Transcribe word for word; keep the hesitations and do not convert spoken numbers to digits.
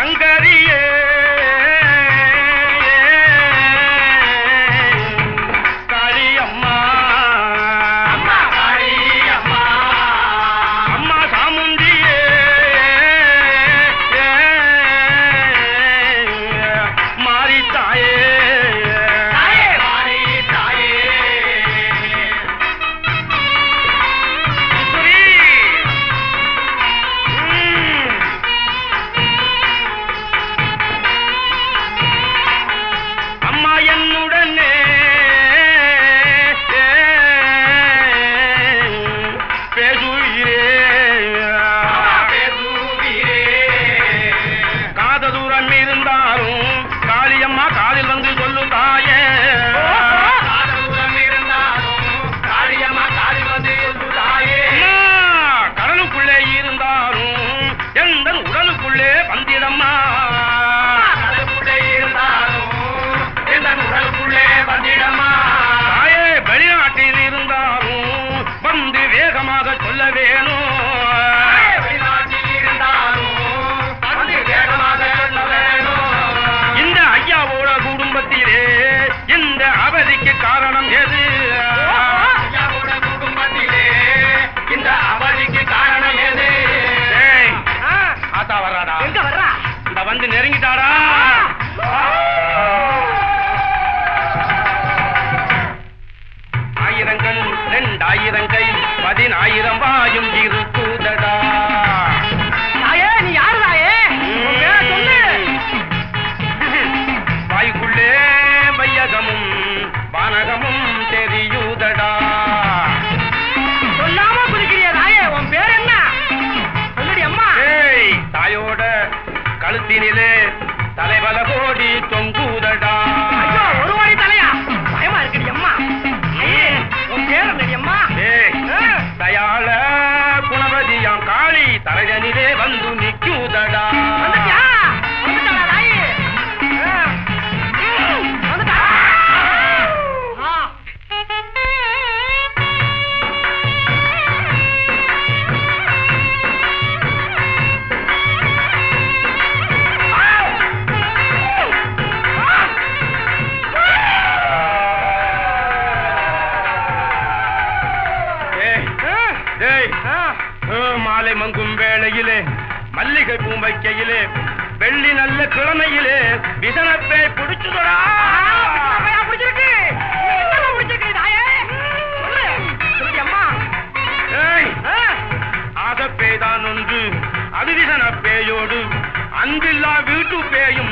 சங்கரியே காரணம் எது? இந்த அவதிக்கு காரணம் எது? ஆத்தா வர்றாடா. எங்க வர்றா? இந்த வந்து நெருங்கிட்டாடா. ஆயிரங்கள் ரெண்டாயிரம் கை பதினாயிரம் வாயும் இருக்குதடா. நீ யாரு தாயே? சொல்லு. வாய்க்குள்ளே வையகமும் வானகமும் தெரியுதடா. சொல்லாம குதிக்கிறிய தாயே, உன் பேர் என்ன? சொல்லடி அம்மா. ஏய், தாயோட கழுத்தினிலே தலைவல கோடி தொங்குதடா. ஐயோ, ஒரு வாரி தலையா? பயமா இருக்குடி அம்மா. உன் பேர் என்னடி அம்மா? ஏய், தயாள குணவதியாம் காளி தரகனிலே வந்து நிற்குதடா. வந்துட்டியா? வந்துட்டாளா தாயே? மாலை மங்கும் வேளையிலே மல்லிகை பூம்பைக்கையிலே வெள்ளி நல்ல கிழமையிலே விசனப்பை பிடிச்சுடா. ஆசப்பேதான் ஒன்று அது விசனப்பேயோடு அன்பில்லா வீட்டு பேயும்